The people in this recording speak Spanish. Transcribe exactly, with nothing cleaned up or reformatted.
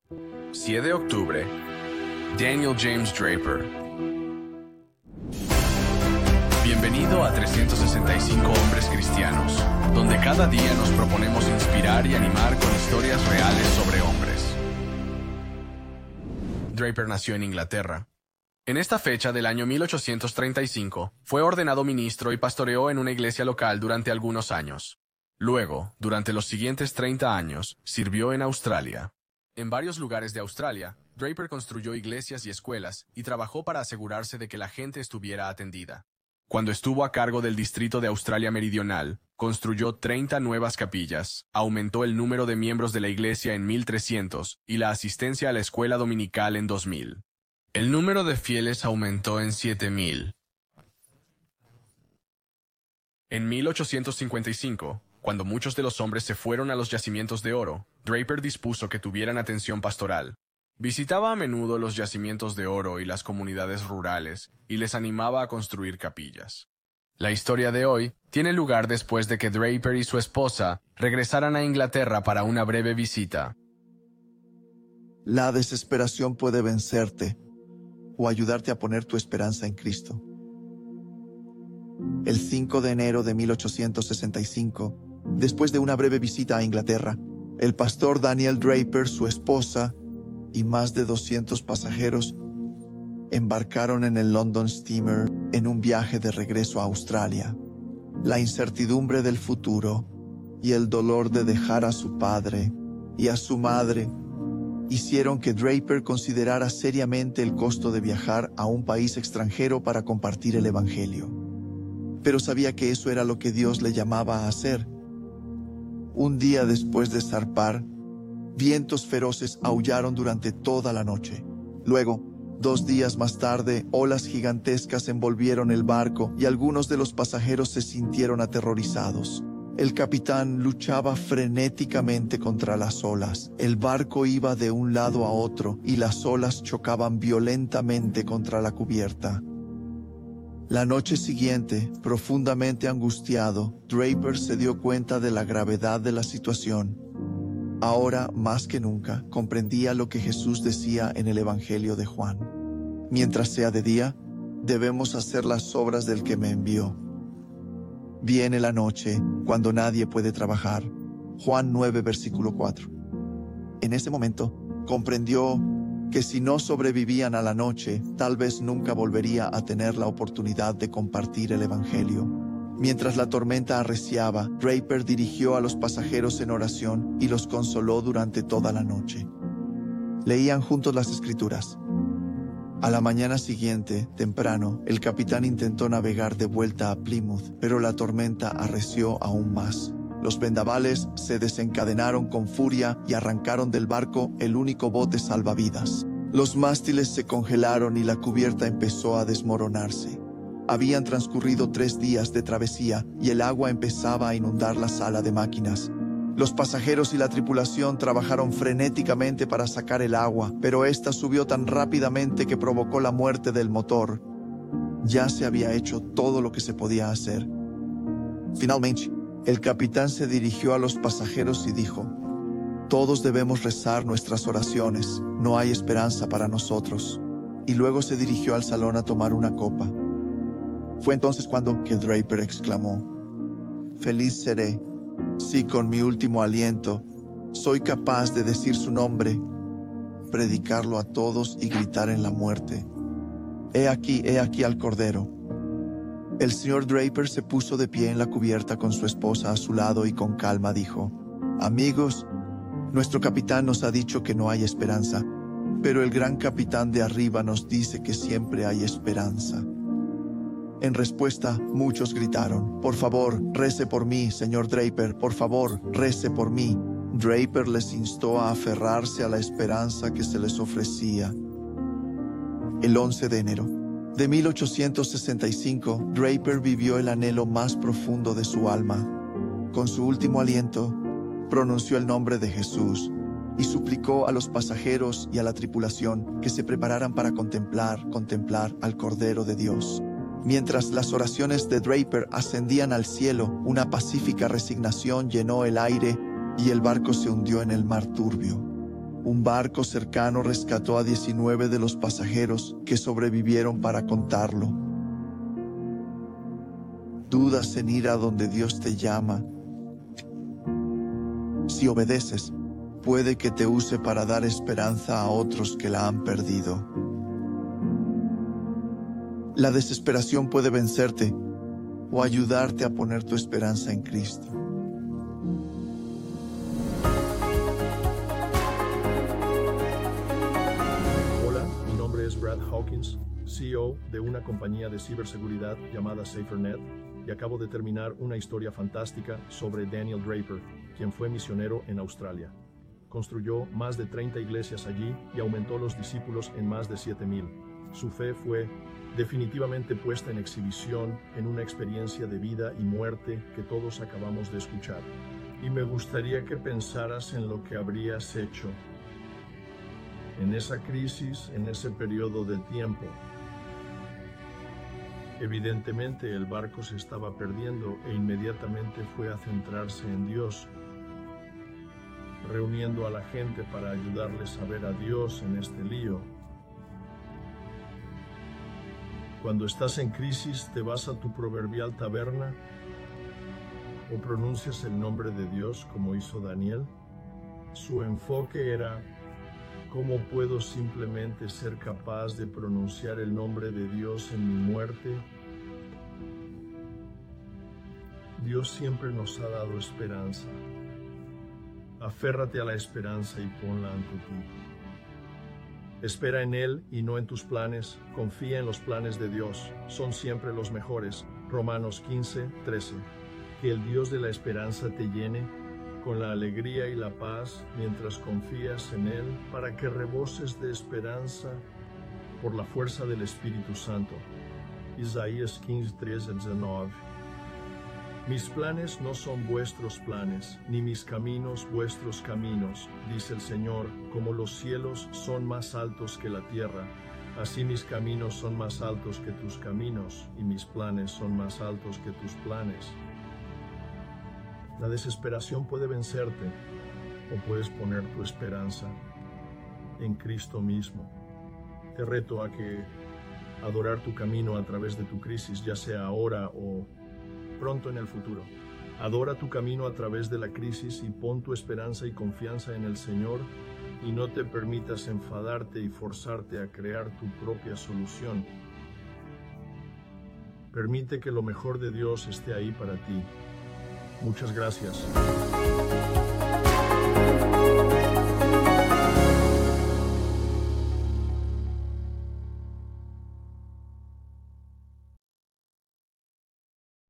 siete de octubre. Daniel James Draper. Bienvenido a trescientos sesenta y cinco Hombres Cristianos, donde cada día nos proponemos inspirar y animar con historias reales sobre hombres. Draper nació en Inglaterra. En esta fecha del año mil ochocientos treinta y cinco, fue ordenado ministro y pastoreó en una iglesia local durante algunos años. Luego, durante los siguientes treinta años, sirvió en Australia. En varios lugares de Australia, Draper construyó iglesias y escuelas y trabajó para asegurarse de que la gente estuviera atendida. Cuando estuvo a cargo del distrito de Australia Meridional, construyó treinta nuevas capillas, aumentó el número de miembros de la iglesia en mil trescientos y la asistencia a la escuela dominical en dos mil. El número de fieles aumentó en siete mil. En mil ochocientos cincuenta y cinco, cuando muchos de los hombres se fueron a los yacimientos de oro, Draper dispuso que tuvieran atención pastoral. Visitaba a menudo los yacimientos de oro y las comunidades rurales, y les animaba a construir capillas. La historia de hoy tiene lugar después de que Draper y su esposa regresaran a Inglaterra para una breve visita. La desesperación puede vencerte o ayudarte a poner tu esperanza en Cristo. El cinco de enero de mil ochocientos sesenta y cinco, después de una breve visita a Inglaterra, el pastor Daniel Draper, su esposa y más de doscientos pasajeros embarcaron en el London Steamer en un viaje de regreso a Australia. La incertidumbre del futuro y el dolor de dejar a su padre y a su madre hicieron que Draper considerara seriamente el costo de viajar a un país extranjero para compartir el Evangelio. Pero sabía que eso era lo que Dios le llamaba a hacer. Un día después de zarpar, vientos feroces aullaron durante toda la noche. Luego, dos días más tarde, olas gigantescas envolvieron el barco y algunos de los pasajeros se sintieron aterrorizados. El capitán luchaba frenéticamente contra las olas. El barco iba de un lado a otro y las olas chocaban violentamente contra la cubierta. La noche siguiente, profundamente angustiado, Draper se dio cuenta de la gravedad de la situación. Ahora, más que nunca, comprendía lo que Jesús decía en el Evangelio de Juan. Mientras sea de día, debemos hacer las obras del que me envió. Viene la noche, cuando nadie puede trabajar. Juan nueve, versículo cuatro. En ese momento, comprendió que si no sobrevivían a la noche, tal vez nunca volvería a tener la oportunidad de compartir el Evangelio. Mientras la tormenta arreciaba, Draper dirigió a los pasajeros en oración y los consoló durante toda la noche. Leían juntos las Escrituras. A la mañana siguiente, temprano, el capitán intentó navegar de vuelta a Plymouth, pero la tormenta arreció aún más. Los vendavales se desencadenaron con furia y arrancaron del barco el único bote salvavidas. Los mástiles se congelaron y la cubierta empezó a desmoronarse. Habían transcurrido tres días de travesía y el agua empezaba a inundar la sala de máquinas. Los pasajeros y la tripulación trabajaron frenéticamente para sacar el agua, pero ésta subió tan rápidamente que provocó la muerte del motor. Ya se había hecho todo lo que se podía hacer. Finalmente, el capitán se dirigió a los pasajeros y dijo: «Todos debemos rezar nuestras oraciones, no hay esperanza para nosotros». Y luego se dirigió al salón a tomar una copa. Fue entonces cuando que Draper exclamó: «Feliz seré si con mi último aliento soy capaz de decir su nombre, predicarlo a todos y gritar en la muerte: He aquí, he aquí al Cordero». El señor Draper se puso de pie en la cubierta con su esposa a su lado y con calma dijo: «Amigos, nuestro capitán nos ha dicho que no hay esperanza, pero el gran capitán de arriba nos dice que siempre hay esperanza». En respuesta, muchos gritaron: «Por favor, rece por mí, señor Draper, por favor, rece por mí». Draper les instó a aferrarse a la esperanza que se les ofrecía. El once de enero de mil ochocientos sesenta y cinco, Draper vivió el anhelo más profundo de su alma. Con su último aliento, pronunció el nombre de Jesús y suplicó a los pasajeros y a la tripulación que se prepararan para contemplar, contemplar al Cordero de Dios. Mientras las oraciones de Draper ascendían al cielo, una pacífica resignación llenó el aire y el barco se hundió en el mar turbio. Un barco cercano rescató a diecinueve de los pasajeros que sobrevivieron para contarlo. ¿Dudas en ir a donde Dios te llama? Si obedeces, puede que te use para dar esperanza a otros que la han perdido. La desesperación puede vencerte o ayudarte a poner tu esperanza en Cristo. Hola, mi nombre es Brad Hawkins, C E O de una compañía de ciberseguridad llamada SaferNet, y acabo de terminar una historia fantástica sobre Daniel Draper, quien fue misionero en Australia. Construyó más de treinta iglesias allí y aumentó los discípulos en más de siete mil. Su fe fue definitivamente puesta en exhibición en una experiencia de vida y muerte que todos acabamos de escuchar. Y me gustaría que pensaras en lo que habrías hecho en esa crisis, en ese periodo de tiempo. Evidentemente el barco se estaba perdiendo e inmediatamente fue a centrarse en Dios, reuniendo a la gente para ayudarles a ver a Dios en este lío. Cuando estás en crisis, ¿te vas a tu proverbial taberna o pronuncias el nombre de Dios como hizo Daniel? Su enfoque era: ¿cómo puedo simplemente ser capaz de pronunciar el nombre de Dios en mi muerte? Dios siempre nos ha dado esperanza. Aférrate a la esperanza y ponla ante ti. Espera en Él y no en tus planes. Confía en los planes de Dios. Son siempre los mejores. Romanos quince, trece. Que el Dios de la esperanza te llene con la alegría y la paz mientras confías en Él, para que reboses de esperanza por la fuerza del Espíritu Santo. Isaías quince, treze, diecinueve. Mis planes no son vuestros planes, ni mis caminos vuestros caminos, dice el Señor. Como los cielos son más altos que la tierra, así mis caminos son más altos que tus caminos, y mis planes son más altos que tus planes. La desesperación puede vencerte, o puedes poner tu esperanza en Cristo mismo. Te reto a que adorar tu camino a través de tu crisis, ya sea ahora o pronto en el futuro. Adora tu camino a través de la crisis y pon tu esperanza y confianza en el Señor, y no te permitas enfadarte y forzarte a crear tu propia solución. Permite que lo mejor de Dios esté ahí para ti. Muchas gracias.